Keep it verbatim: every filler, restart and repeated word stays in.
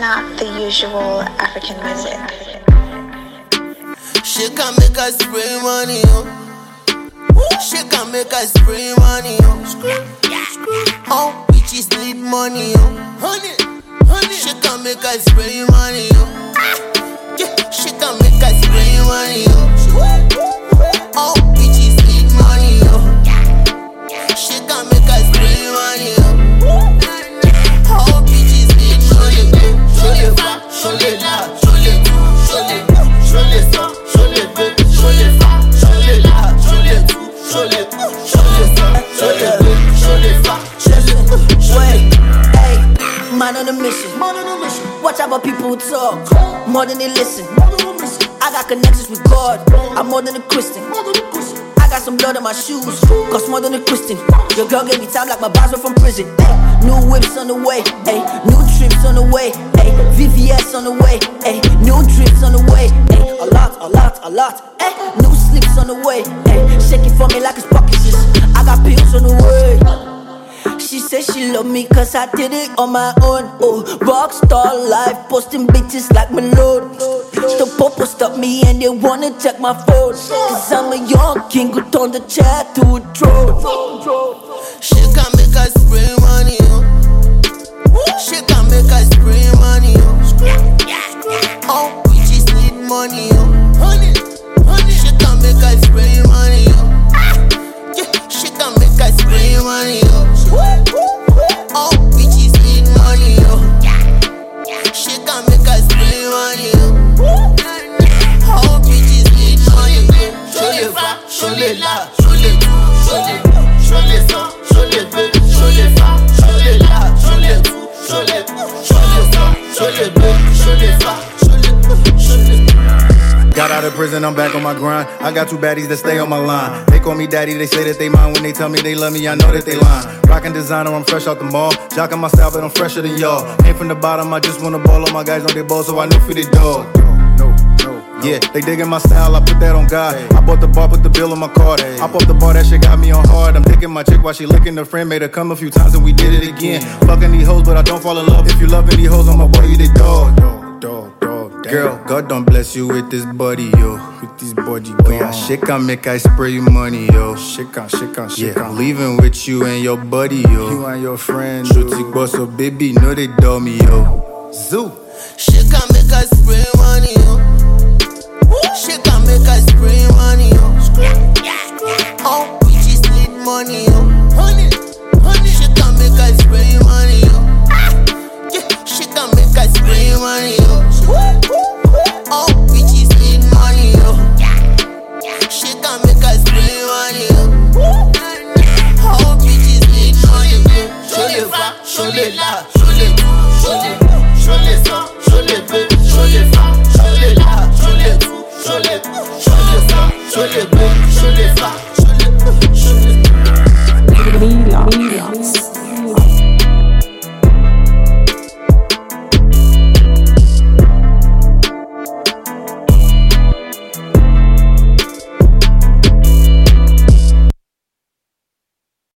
not the usual African music. She can make us spray money, oh. She can make us spray money, oh. Oh, bitches need money, oh. Honey, honey. She can make us spray money, oh. Yeah, she can make us spray money, oh. Oh, bitches need money, oh. She can make us spray money, oh. Oh, bitches need money, oh. Show les femmes, show les là, show les tout, show les tout, show les sangs, show les deux, show les femmes, show les là, show les tout, show les tout, show les sangs, show les deux, show les femmes, show les tout, show les tout. Hey, man on a mission, man on a mission. Watch out what people talk, more than they listen. I got connections with God, I'm more than a Christian. I got some blood on my shoes, cost more than a Christian. Your girl gave me time like my boss were from prison. Ay, new whips on the way, ay, new trips on the way, ay, V V S on the way, ay, new trips on the way, ay, a lot, a lot, a lot, ay, new slips on the way, ay, shake it for me like it's pockets. I got pills on the way. She said she love me cause I did it on my own. Oh, rockstar life, posting bitches like Malone. The popo stopped me and they wanna check my phone. Cause I'm a young king who turned the chair to a throne. She can make us spray money, oh. She can make us spray money, oh. Oh, bitches need money, oh. Honey, honey. She can make us spray money, oh. Yeah, she can make us spray money, oh. Oh, bitches need money, oh. She can make us spray money, oh. Oh, bitches need money, oh. Show les femmes, show les là, show les tout, show les tout, show les sangs, show les deux, show les femmes, show les là, show les tout, show les tout, show les sangs, show les deux, show les femmes, show les tout, show les tout. Got out of prison, I'm back on my grind. I got two baddies that stay on my line. They call me daddy, they say that they mine. When they tell me they love me, I know that they lying. Rockin' designer, I'm fresh out the mall. Jockin' my style, but I'm fresher than y'all. Came from the bottom, I just wanna ball. All my guys know they ball, so I know for the dog. Yeah, they digging my style, I put that on God. I bought the bar, put the bill on my card. I bought the bar, that shit got me on hard. I'm taking my chick while she licking the friend. Made her come a few times and we did it again. Fucking these hoes, but I don't fall in love. If you loving these hoes, I'm a boy, you the dog. Dog, dog, girl, God don't bless you with this body, yo. With this body, oh yeah, shit can make I spray you money, yo. Shit can, shit can, shit can. Leaving with you and your buddy, yo. You and your friend, Shooty boss, so baby, know they dog me, yo. Zoo. She can make us spray money, yo. She can make us spray